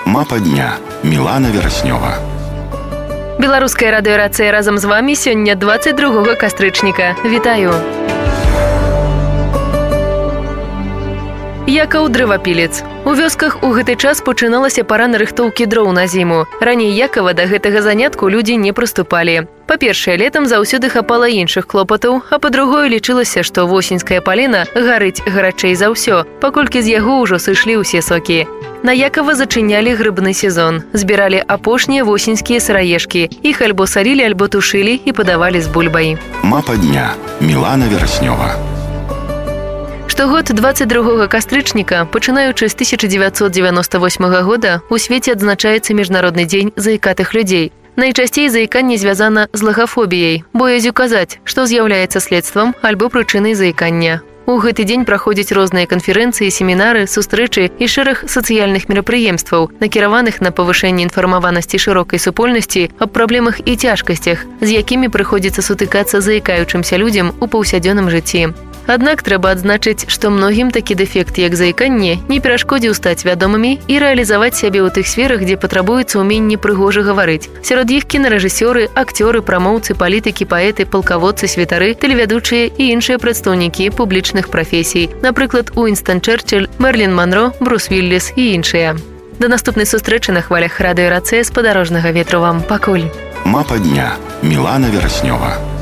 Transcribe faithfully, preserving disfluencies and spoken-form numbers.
Мапа дня. Мілана Вераснёва. Беларуская радыёрацыя разам з вамі сёння дваццаць другога кастрычніка. Вітаю! Якаў дрывапілец. У вёсках у гэты час пачыналася пара нарыхтоўкі дроў на зіму. Раней Якава да гэтага занятку людзі не прыступалі. Па-першае, летам заўсёды хапала іншых клопатаў, а па-другое, лічылася, што восеньская палена гарыць гарачэй за ўсё, паколькі з яго ўжо сышлі ўсе сокі. На Якава зачынялі грыбны сезон, збіралі апошнія восеньскія сыраежкі. Іх альбо салілі, альбо тушылі і падавалі з бульбай. Мапа дня. Мілана Вераснёва. Штогод дваццаць другога кастрычніка, пачынаючы з тысяча дзевяцьсот дзевяноста восьмага года, у свеце адзначаецца міжнародны дзень заікатых людзей. Найчасцей заіканне звязана з лагафобіяй, боязю казаць, што з'яўляецца следствам альбо прычынай заікання. У гэты дзень праходзяць розныя канферэнцыі, семінары, сустрэчы і шэраг сацыяльных мерапрыемстваў, накіраваных на павышэнне інфармаванасці шырокай супольнасці аб праблемах і цяжкасцях, з якімі прыходзіцца сутыкацца заікаючымся людзям у паўсядзённым жыцці. Аднак трэба адзначыць, што многім такі дэфект, як заіканне, не перашкодзіў стаць вядомымі і рэалізаваць сябе ў тых сферах, дзе патрабуецца ўменне прыгожа гаварыць. Сярод іх кінарэжысёры, акцёры, прамоўцы, палітыкі, паэты, палкаводцы, святары, тэлевядучыя і іншыя прадстаўнікі публічных прафесій. Напрыклад, Уінстан Чэрчыль, Мерлін Манро, Брус Вілліс і іншыя. Да наступнай сустрэчы на хвалях радыёрацыя з падарожнага ветру вам. Пакуль. Мапа дня. Мілана Вераснёва.